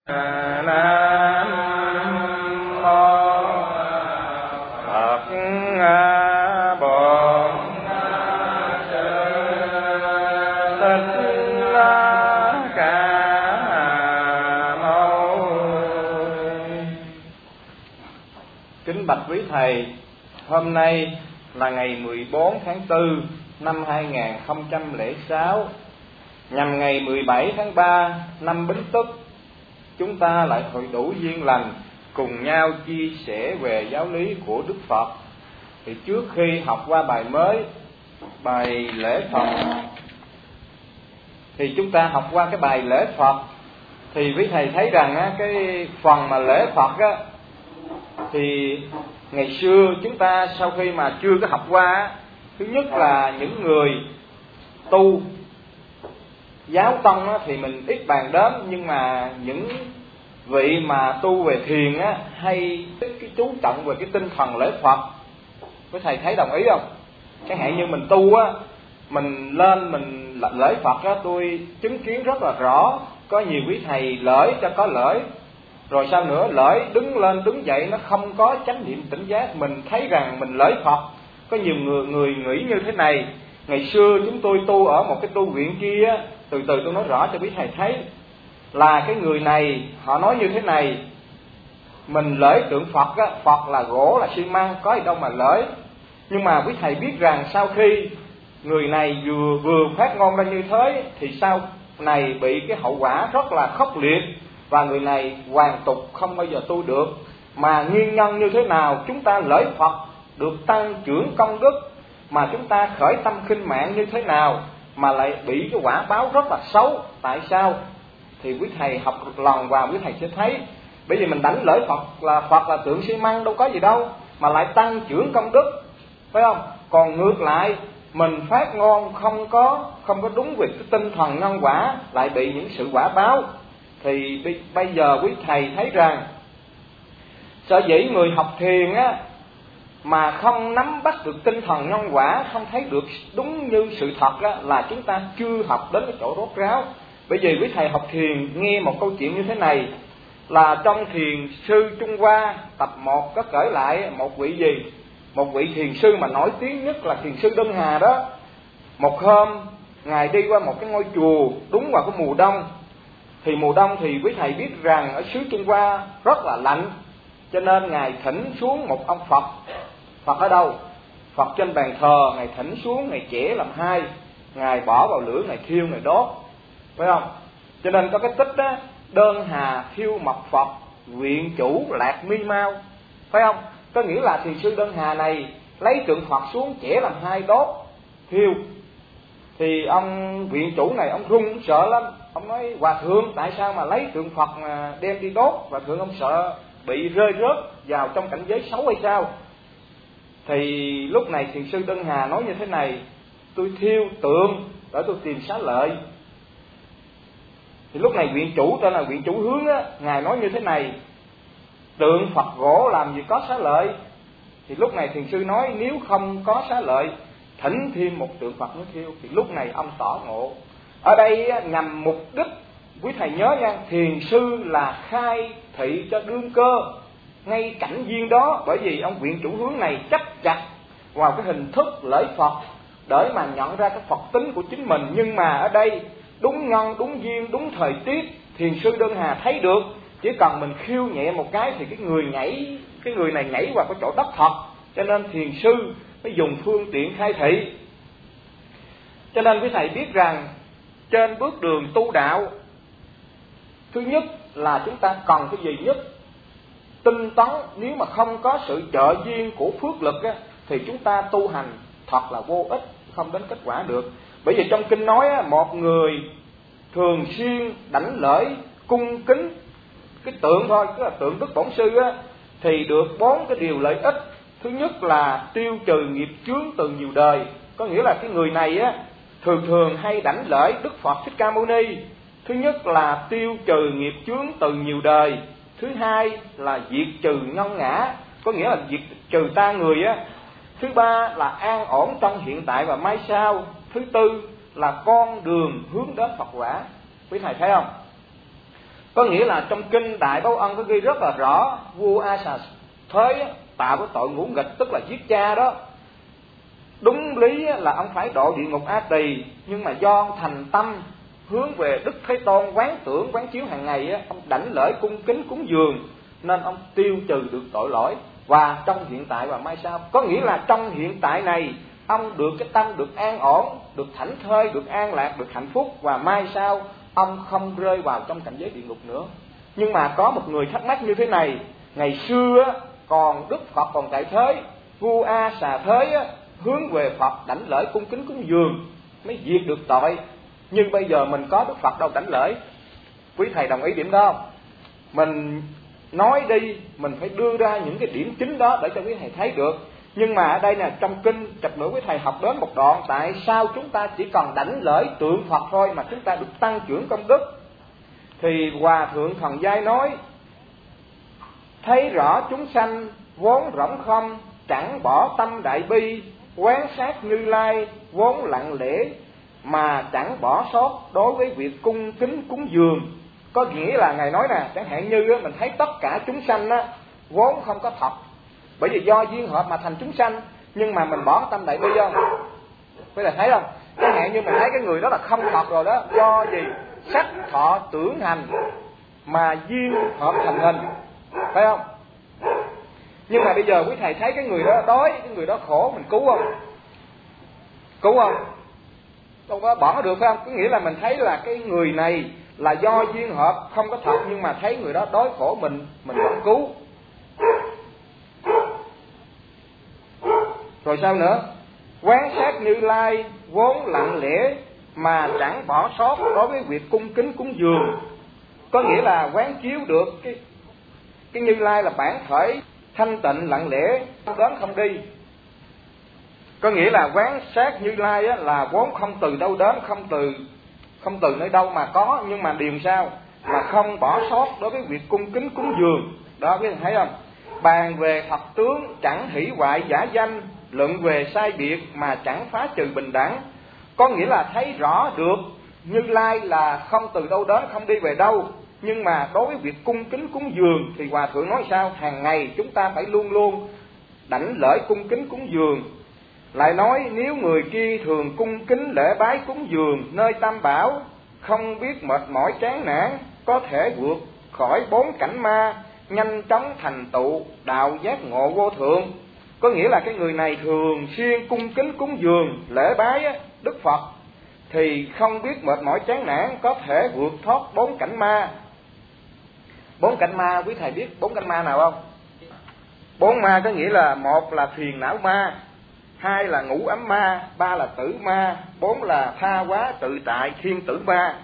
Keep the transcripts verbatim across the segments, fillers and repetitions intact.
Nam mô Phật Bổn Thích Ca Mâu. Kính bạch quý thầy, hôm nay là ngày mười bốn tháng tư năm hai nghìn không trăm lẻ sáu, nhằm ngày mười bảy tháng ba năm Bính Tuất, chúng ta lại hội đủ duyên lành cùng nhau chia sẻ về giáo lý của Đức Phật. Thì trước khi học qua bài mới, bài lễ Phật, thì chúng ta học qua cái bài lễ Phật. Thì quý thầy thấy rằng á, cái phần mà lễ Phật á, thì ngày xưa chúng ta sau khi mà chưa có học qua á, thứ nhất là những người tu giáo tông á, thì mình ít bàn đến, nhưng mà những vị mà tu về thiền á, hay cái chú trọng về cái tinh thần lễ Phật. Quý thầy thấy đồng ý không? Chẳng hạn như mình tu á, mình lên mình lễ Phật á, tôi chứng kiến rất là rõ. Có nhiều quý thầy lễ cho có lễ, rồi sao nữa, lễ đứng lên đứng dậy nó không có chánh niệm tỉnh giác. Mình thấy rằng mình lễ Phật. Có nhiều người, người nghĩ như thế này. Ngày xưa chúng tôi tu ở một cái tu viện kia á, từ từ tôi nói rõ cho quý thầy thấy, là cái người này họ nói như thế này: mình lễ tượng Phật á, Phật là gỗ là xi măng, có gì đâu mà lễ. Nhưng mà quý thầy biết rằng sau khi người này vừa vừa phát ngôn ra như thế, thì sau này bị cái hậu quả rất là khốc liệt, và người này hoàn tục không bao giờ tu được. Mà nguyên nhân như thế nào chúng ta lễ Phật được tăng trưởng công đức, mà chúng ta khởi tâm khinh mạng như thế nào mà lại bị cái quả báo rất là xấu? Tại sao? Thì quý thầy học một lần vào quý thầy sẽ thấy. Bởi vì mình đánh lễ Phật là Phật là tượng xi măng, đâu có gì đâu mà lại tăng trưởng công đức, phải không? Còn ngược lại, mình phát ngôn không có không có đúng về cái tinh thần nhân quả, lại bị những sự quả báo. Thì bây giờ quý thầy thấy rằng, sở dĩ người học thiền á mà không nắm bắt được tinh thần nhân quả, không thấy được đúng như sự thật á, là chúng ta chưa học đến cái chỗ rốt ráo. Bởi vì quý thầy học thiền nghe một câu chuyện như thế này, là trong Thiền sư Trung Hoa tập một có kể lại một vị gì, một vị thiền sư mà nổi tiếng nhất là thiền sư Đơn Hà đó. Một hôm ngài đi qua một cái ngôi chùa đúng vào cái mùa đông. Thì mùa đông thì quý thầy biết rằng ở xứ Trung Hoa rất là lạnh, cho nên ngài thỉnh xuống một ông Phật. Phật ở đâu? Phật trên bàn thờ. Ngài thỉnh xuống, ngài chẻ làm hai, ngài bỏ vào lửa, ngài thiêu, ngài đốt, phải không? Cho nên có cái tích đó: Đơn Hà thiêu mật Phật, viện chủ lạc mi mau, phải không? Có nghĩa là thiền sư Đơn Hà này lấy tượng Phật xuống chẻ làm hai, đốt, thiêu. Thì ông viện chủ này ông run sợ lắm. Ông nói: hòa thượng, tại sao mà lấy tượng Phật mà đem đi đốt? Hòa thượng ông sợ bị rơi rớt vào trong cảnh giới xấu hay sao? Thì lúc này thiền sư Đơn Hà nói như thế này: tôi thiêu tượng để tôi tìm xá lợi. Thì lúc này viện chủ tên là viện chủ Hướng á, ngài nói như thế này: tượng Phật gỗ làm gì có xá lợi. Thì lúc này thiền sư nói: nếu không có xá lợi, thỉnh thêm một tượng Phật nữa thiêu. Thì lúc này ông tỏ ngộ. Ở đây nhằm mục đích, quý thầy nhớ nha, thiền sư là khai thị cho đương cơ ngay cảnh duyên đó. Bởi vì ông viện chủ Hướng này chấp chặt vào cái hình thức lễ Phật để mà nhận ra cái Phật tính của chính mình. Nhưng mà ở đây đúng nhân, đúng duyên, đúng thời tiết, thiền sư Đơn Hà thấy được. Chỉ cần mình khiêu nhẹ một cái thì cái người nhảy, cái người này nhảy vào cái chỗ đất thật. Cho nên thiền sư mới dùng phương tiện khai thị. Cho nên quý thầy biết rằng trên bước đường tu đạo, thứ nhất là chúng ta cần cái gì nhất? Tinh tấn. Nếu mà không có sự trợ duyên của phước lực á, thì chúng ta tu hành thật là vô ích, không đến kết quả được. Bởi vì trong kinh nói á, một người thường xuyên đảnh lễ cung kính cái tượng thôi, tức là tượng Đức Bổn Sư á, thì được bốn cái điều lợi ích. Thứ nhất là tiêu trừ nghiệp chướng từ nhiều đời. Có nghĩa là cái người này á thường thường hay đảnh lễ Đức Phật Thích Ca Mâu Ni. Thứ nhất là tiêu trừ nghiệp chướng từ nhiều đời. Thứ hai là diệt trừ nhân ngã, có nghĩa là diệt trừ ta người á. Thứ ba là an ổn trong hiện tại và mai sau. Thứ tư là con đường hướng đến Phật quả. Quý thầy thấy không? Có nghĩa là trong kinh Đại Báo Ân có ghi rất là rõ, vua A Xà Thế tạo cái tội ngũ nghịch, tức là giết cha đó. Đúng lý là ông phải độ địa ngục A Tỳ, nhưng mà do thành tâm hướng về Đức Thế Tôn, quán tưởng quán chiếu hàng ngày, ông đảnh lễ cung kính cúng dường, nên ông tiêu trừ được tội lỗi. Và trong hiện tại và mai sau, có nghĩa là trong hiện tại này ông được cái tâm được an ổn, được thảnh thơi, được an lạc, được hạnh phúc, và mai sau ông không rơi vào trong cảnh giới địa ngục nữa. Nhưng mà có một người thắc mắc như thế này: ngày xưa còn Đức Phật còn tại thế, vua A Xà Thế hướng về Phật đảnh lễ cung kính cúng dường mới diệt được tội, nhưng bây giờ mình có Đức Phật đâu đảnh lễ. Quý thầy đồng ý điểm đó không? Mình nói đi, mình phải đưa ra những cái điểm chính đó để cho quý thầy thấy được. Nhưng mà ở đây nè, trong kinh chập nữa quý thầy học đến một đoạn, tại sao chúng ta chỉ còn đảnh lễ tượng Phật thôi mà chúng ta được tăng trưởng công đức. Thì Hòa Thượng Thần Giai nói: thấy rõ chúng sanh vốn rỗng không, chẳng bỏ tâm đại bi, quán sát Như Lai vốn lặng lẽ, mà chẳng bỏ sót đối với việc cung kính cúng dường. Có nghĩa là Ngài nói nè, chẳng hạn như mình thấy tất cả chúng sanh á, vốn không có thật, bởi vì do duyên hợp mà thành chúng sanh, nhưng mà mình bỏ tâm đại bi không? Quý vị thấy không? Chẳng hạn như mình thấy cái người đó là không thật rồi đó, do gì? Sắc thọ tưởng hành mà duyên hợp thành hình, phải không? Nhưng mà bây giờ quý thầy thấy cái người đó đói, cái người đó khổ, mình cứu không? Cứu không? Đâu có bỏ được, phải không? Có nghĩa là mình thấy là cái người này là do duyên hợp không có thật, nhưng mà thấy người đó đói khổ, mình mình vẫn cứu. Rồi sao nữa? Quán sát Như Lai vốn lặng lẽ mà chẳng bỏ sót đối với việc cung kính cúng dường. Có nghĩa là quán chiếu được cái cái Như Lai là bản thể thanh tịnh lặng lẽ, không đến không đi. Có nghĩa là quán sát Như Lai á, là vốn không từ đâu đến, không từ không từ nơi đâu mà có, nhưng mà điều sao là không bỏ sót đối với việc cung kính cúng dường. Đó, quý vị thấy không? Bàn về thật tướng chẳng hỷ hoại giả danh, luận về sai biệt mà chẳng phá trừ bình đẳng. Có nghĩa là thấy rõ được Như Lai là không từ đâu đến, không đi về đâu, nhưng mà đối với việc cung kính cúng dường thì Hòa Thượng nói sao? Hàng ngày chúng ta phải luôn luôn đảnh lễ cung kính cúng dường. Lại nói nếu người kia thường cung kính lễ bái cúng dường nơi Tam Bảo, không biết mệt mỏi chán nản, có thể vượt khỏi bốn cảnh ma, nhanh chóng thành tựu đạo giác ngộ vô thượng. Có nghĩa là cái người này thường xuyên cung kính cúng dường lễ bái á, Đức Phật thì không biết mệt mỏi chán nản, có thể vượt thoát bốn cảnh ma. Bốn cảnh ma, quý thầy biết bốn cảnh ma nào không? Bốn ma có nghĩa là: một là phiền não ma, hai là ngũ ấm ma, ba là tử ma, bốn là tha hóa tự tại thiên tử ma.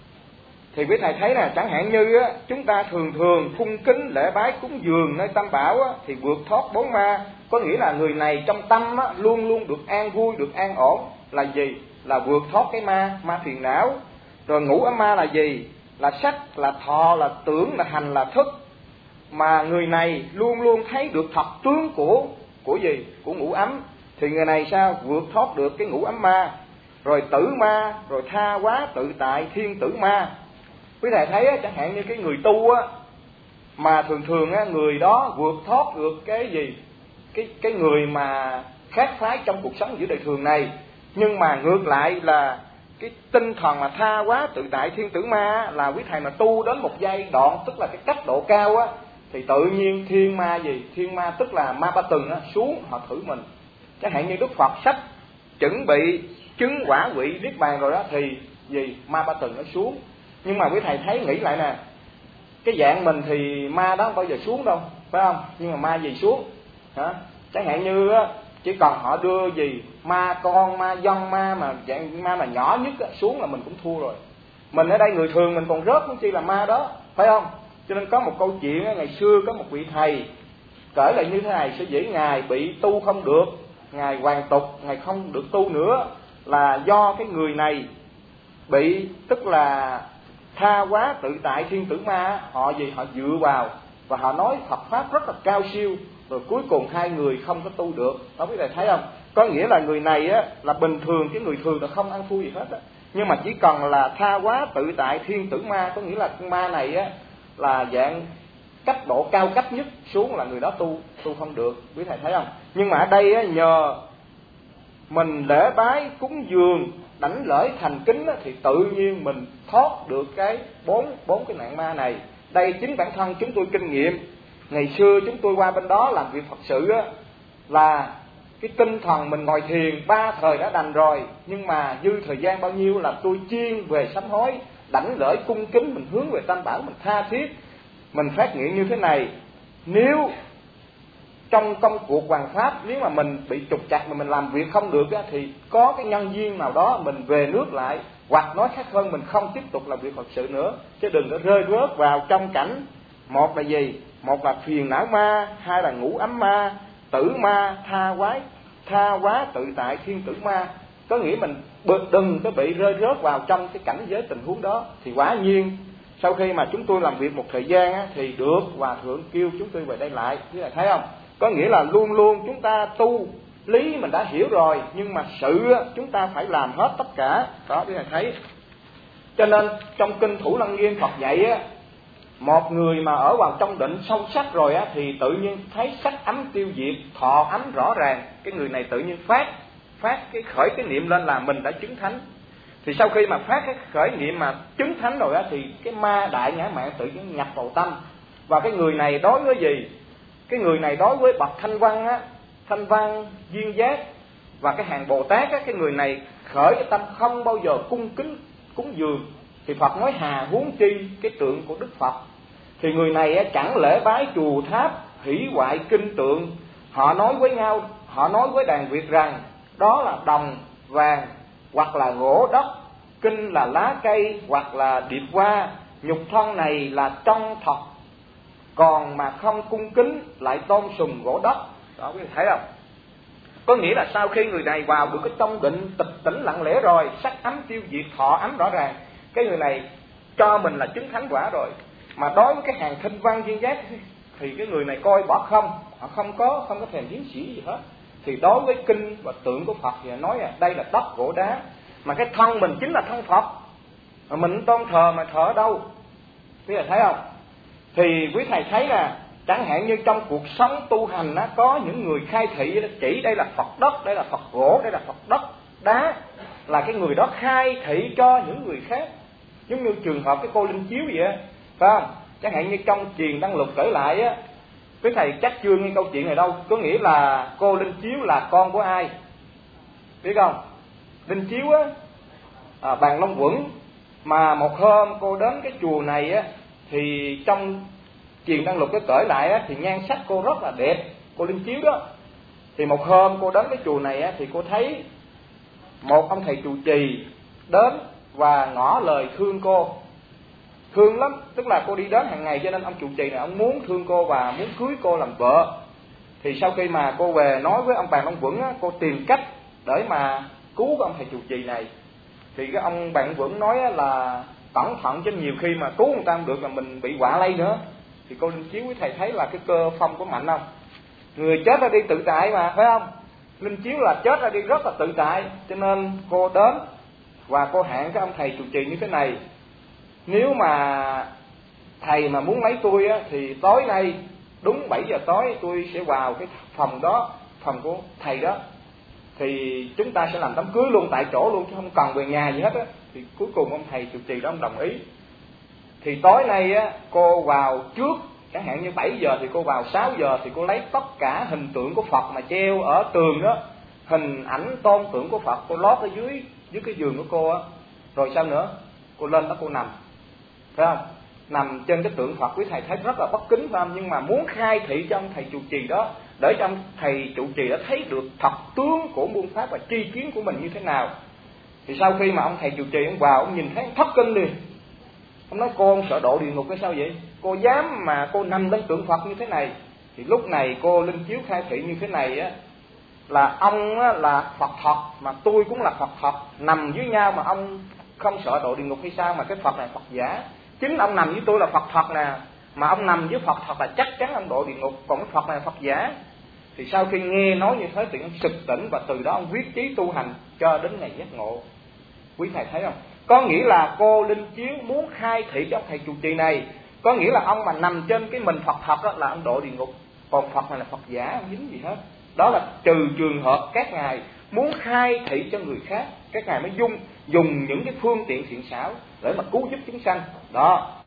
Thì quý thầy thấy nè, chẳng hạn như á, chúng ta thường thường cung kính lễ bái cúng dường nơi Tam Bảo á, thì vượt thoát bốn ma. Có nghĩa là người này trong tâm á, luôn luôn được an vui, được an ổn. Là gì? Là vượt thoát cái ma, ma phiền não. Rồi ngũ ấm ma là gì? Là sắc, là thọ, là tưởng, là hành, là thức. Mà người này luôn luôn thấy được thật tướng của của gì? Của ngũ ấm. Thì người này sao? Vượt thoát được cái ngũ ấm ma. Rồi tử ma, rồi tha hóa tự tại thiên tử ma. Quý thầy thấy á, chẳng hạn như cái người tu á, mà thường thường á, người đó vượt thoát được cái gì? Cái cái người mà khác phái trong cuộc sống giữa đời thường này. Nhưng mà ngược lại là cái tinh thần mà tha hóa tự tại thiên tử ma là quý thầy mà tu đến một giai đoạn, tức là cái cấp độ cao á, thì tự nhiên thiên ma gì? Thiên ma tức là ma ba từng á, xuống họ thử mình. Chẳng hạn như Đức Phật sắp chuẩn bị chứng quả vị niết bàn rồi đó, thì gì? Ma ba từng nó xuống. Nhưng mà quý thầy thấy nghĩ lại nè, cái dạng mình thì ma đó không bao giờ xuống đâu, phải không? Nhưng mà ma gì xuống? Hả? Chẳng hạn như á, chỉ cần họ đưa gì ma con, ma dân, ma mà dạng ma mà nhỏ nhất á, xuống là mình cũng thua rồi. Mình ở đây người thường mình còn rớt cũng chi là ma đó, phải không? Cho nên có một câu chuyện á, ngày xưa có một vị thầy kể lại như thế này: sở dĩ ngài bị tu không được, ngài hoàn tục, ngài không được tu nữa, là do cái người này bị, tức là tha hóa tự tại thiên tử ma, họ gì? Họ dựa vào và họ nói Phật pháp rất là cao siêu, rồi cuối cùng hai người không có tu được. Đó, quý vị thấy không? Có nghĩa là người này á, là bình thường, cái người thường là không ăn thua gì hết á, nhưng mà chỉ cần là tha hóa tự tại thiên tử ma, có nghĩa là con ma này á, là dạng cấp độ cao cấp nhất xuống là người đó tu tu không được, quý thầy thấy không? Nhưng mà ở đây á, nhờ mình lễ bái cúng dường đảnh lễ thành kính á, thì tự nhiên mình thoát được cái bốn bốn cái nạn ma này. Đây chính bản thân chúng tôi kinh nghiệm. Ngày xưa chúng tôi qua bên đó làm việc Phật sự á, là cái tinh thần mình ngồi thiền ba thời đã đành rồi, nhưng mà dư thời gian bao nhiêu là tôi chuyên về sám hối, đảnh lễ cung kính, mình hướng về Tam Bảo, mình tha thiết, mình phát nguyện như thế này. Nếu trong công cuộc hoàn pháp, nếu mà mình bị trục trặc mà mình làm việc không được á, thì có cái nhân duyên nào đó mình về nước lại, hoặc nói khác hơn mình không tiếp tục làm việc Phật sự nữa, chứ đừng có rơi rớt vào trong cảnh một là gì, một là phiền não ma, hai là ngũ ấm ma, tử ma, tha quái tha quá tự tại thiên tử ma. Có nghĩa mình đừng có bị rơi rớt vào trong cái cảnh giới tình huống đó. Thì quả nhiên sau khi mà chúng tôi làm việc một thời gian á, thì được Hòa Thượng kêu chúng tôi về đây lại. Quý vị thấy không? Có nghĩa là luôn luôn chúng ta tu lý mình đã hiểu rồi, nhưng mà sự á, chúng ta phải làm hết tất cả. Đó, quý vị thấy. Cho nên trong kinh Thủ Lăng Nghiêm Phật dạy á, một người mà ở vào trong định sâu sắc rồi á, thì tự nhiên thấy sắc ấm tiêu diệt, thọ ấm rõ ràng. Cái người này tự nhiên phát phát cái khởi cái niệm lên là mình đã chứng thánh. Thì sau khi mà phát cái khởi niệm mà chứng thánh rồi á, thì cái ma đại ngã mạn tự nhiên nhập vào tâm. Và cái người này đối với gì? Cái người này đối với bậc thanh văn á, thanh văn duyên giác và cái hàng Bồ Tát á, cái người này khởi cái tâm không bao giờ cung kính cúng dường. Thì Phật nói hà huống chi cái tượng của Đức Phật. Thì người này á, chẳng lễ bái chùa tháp, hỷ hoại kinh tượng. Họ nói với nhau, họ nói với đàn Việt rằng đó là đồng vàng hoặc là gỗ đất, kinh là lá cây hoặc là điệp hoa, nhục thân này là trong thật, còn mà không cung kính lại tôn sùng gỗ đất. Đó, quý vị thấy không? Có nghĩa là sau khi người này vào được cái trong định tịch tỉnh lặng lẽ rồi, sắc ấm tiêu diệt, thọ ấm rõ ràng, cái người này cho mình là chứng thánh quả rồi. Mà đối với cái hàng thanh văn duyên giác thì cái người này coi bỏ không, họ không có không có thèm tiến sĩ gì hết. Thì đối với kinh và tượng của Phật thì nói là đây là đất gỗ đá, mà cái thân mình chính là thân Phật, mà mình tôn thờ mà thờ ở đâu? Quý vị thấy không? Thì quý thầy thấy là chẳng hạn như trong cuộc sống tu hành á, có những người khai thị chỉ đây là Phật đất, đây là Phật gỗ, đây là Phật đất đá, là cái người đó khai thị cho những người khác. Giống như trường hợp cái cô Linh Chiếu vậy á, phải không? Chẳng hạn như trong Truyền Đăng Lục kể lại á, quý thầy chắc chưa nghe câu chuyện này đâu. Có nghĩa là cô Linh Chiếu là con của ai biết không? Linh Chiếu á, à, Bàn Long Quẩn. Mà một hôm cô đến cái chùa này á, thì trong Truyền Đăng Lục cái kể lại á, thì nhan sắc cô rất là đẹp, cô Linh Chiếu đó. Thì một hôm cô đến cái chùa này á, thì cô thấy một ông thầy trụ trì đến và ngỏ lời thương cô, thương lắm. Tức là cô đi đến hàng ngày, cho nên ông trụ trì này ông muốn thương cô và muốn cưới cô làm vợ. Thì sau khi mà cô về nói với ông Bàn Long Quẩn á, cô tìm cách để mà cứu cái ông thầy trụ trì này. Thì cái ông Bàn Long Quẩn nói á, là cẩn thận, chứ nhiều khi mà cứu người ta không được là mình bị họa lây nữa. Thì cô Linh Chiếu với thầy thấy là cái cơ phong có mạnh không? Người chết ra đi tự tại mà, phải không? Linh Chiếu là chết ra đi rất là tự tại. Cho nên cô đến và cô hẹn cái ông thầy trụ trì như thế này: nếu mà thầy mà muốn lấy tôi á, thì tối nay đúng bảy giờ tối tôi sẽ vào cái phòng đó, phòng của thầy đó, thì chúng ta sẽ làm đám cưới luôn tại chỗ luôn, chứ không cần về nhà gì hết á. Thì cuối cùng ông thầy trụ trì đó ông đồng ý. Thì tối nay á, cô vào trước, chẳng hạn như bảy giờ thì cô vào sáu giờ, thì cô lấy tất cả hình tượng của Phật mà treo ở tường đó, hình ảnh tôn tượng của Phật, cô lót ở dưới dưới cái giường của cô á. Rồi sao nữa? Cô lên đó cô nằm, phải không? Nằm trên cái tượng Phật, quý thầy thấy rất là bất kính, phải không? Nhưng mà muốn khai thị cho ông thầy trụ trì đó, để cho ông thầy trụ trì đó thấy được thật tướng của muôn pháp và tri kiến của mình như thế nào. Thì sau khi mà ông thầy trụ trì ông vào, ông nhìn thấy ông thất kinh liền. Ông nói: cô không sợ độ địa ngục hay sao vậy? Cô dám mà cô nằm lên tượng Phật như thế này. Thì lúc này cô Linh Chiếu khai thị như thế này á, là ông á, là Phật thật, mà tôi cũng là Phật thật, nằm với nhau mà ông không sợ độ địa ngục hay sao? Mà cái Phật này Phật giả. Chính ông nằm với tôi là Phật thật nè, mà ông nằm với Phật thật là chắc chắn ông độ địa ngục, còn cái Phật này là Phật giả. Thì sau khi nghe nói như thế thì ông sực tỉnh, và từ đó ông quyết chí tu hành cho đến ngày giác ngộ. Quý thầy thấy không? Có nghĩa là cô Linh Chiếu muốn khai thị cho ông thầy trụ trì này Có nghĩa là ông mà nằm trên cái mình Phật thật đó là ông độ địa ngục. Còn Phật này là Phật giả, không dính gì hết. Đó là trừ trường hợp các ngài muốn khai thị cho người khác, các ngài mới dùng dùng những cái phương tiện thiện xảo để mà cứu giúp chúng sanh. Đó,